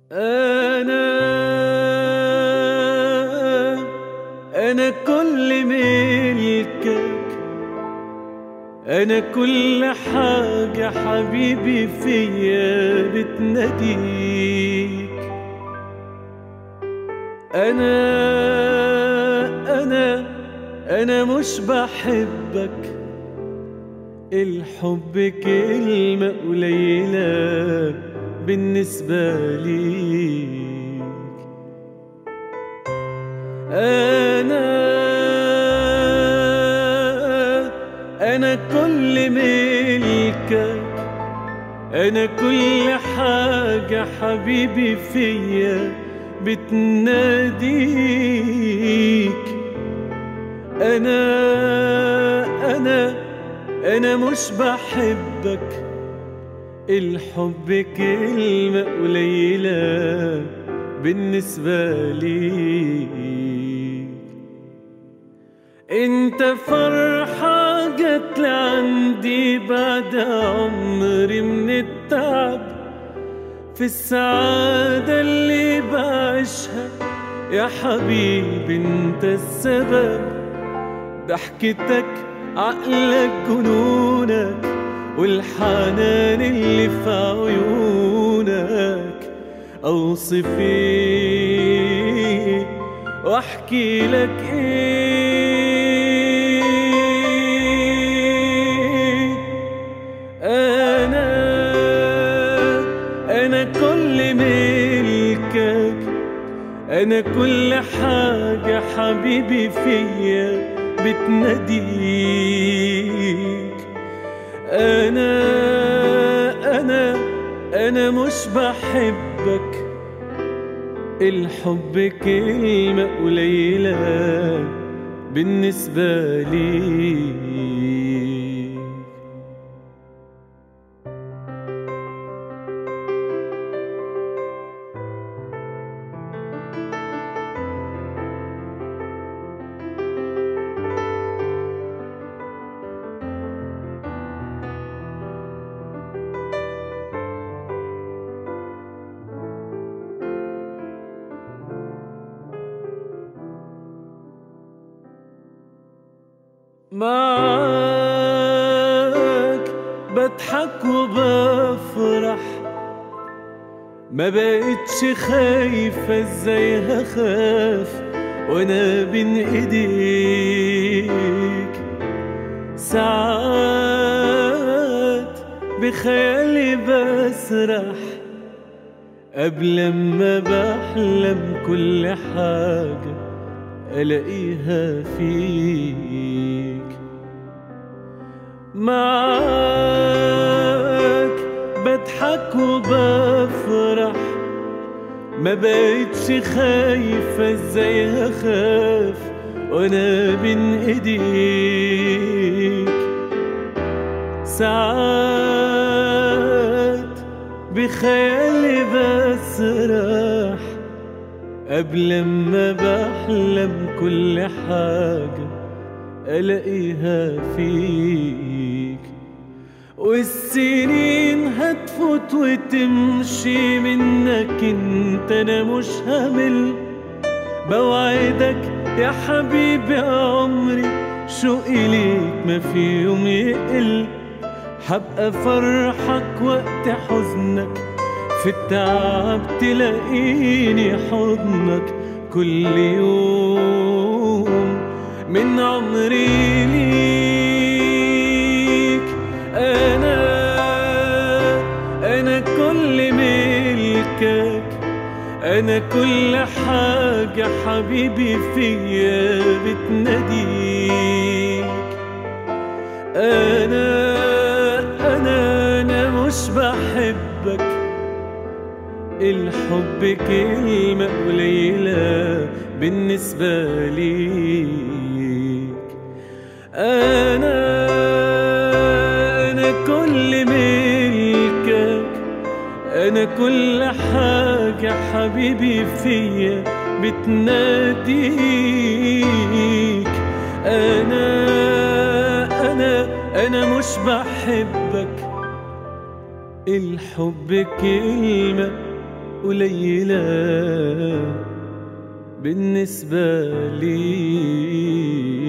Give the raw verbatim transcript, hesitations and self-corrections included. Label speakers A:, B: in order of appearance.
A: أنا أنا كل ملكك، أنا كل حاجة حبيبي فيا بتناديك. أنا أنا أنا مش بحبك، الحب كلمة قليلة بالنسبة ليك. أنا أنا كل ملكك، أنا كل حاجة حبيبي فيا بتناديك. أنا أنا أنا مش بحبك، الحب كلمة قليلة بالنسبة ليك. انت فرحة جت لعندي بعد عمري من التعب، في السعادة اللي بعيشها يا حبيبي انت السبب. ضحكتك عقلك جنونك والحنان اللي في عيونك، اوصف ايه واحكي لك ايه. انا انا كل ملكك، انا كل حاجة حبيبي فيا بتناديك. أنا أنا أنا مش بحبك، الحب كلمة قليلة بالنسبة ليك. معاك بضحك وبفرح، ما بقتش خايفة ازاي هخاف وانا بين ايديك. ساعات بخيالي بسرح قبل ما بحلم كل حاجة ألاقيها فيك. معاك بضحك وبفرح، ما بقتش خايفة ازاي هخاف وانا بين ايديك. ساعات بخيالي بسرح قبل ما بحلم كل حاجة ألاقيها فيك. والسنين هتفوت وتمشي منك انت، انا مش همل بوعدك يا حبيبي عمري، شوقي ليك ما في يوم يقل. حبقى فرحك وقت حزنك، في التعب تلاقيني حضنك كل يوم من عمري ليك. أنا أنا كل ملكك، أنا كل حاجة حبيبي فيا بتناديك. أنا أنا أنا مش بحبك، الحب كلمة قليلة بالنسبة ليك. أنا أنا كل ملكك، أنا كل حاجة حبيبي فيا بتناديك. أنا أنا أنا مش بحبك، الحب كلمة قليلة بالنسبة لي.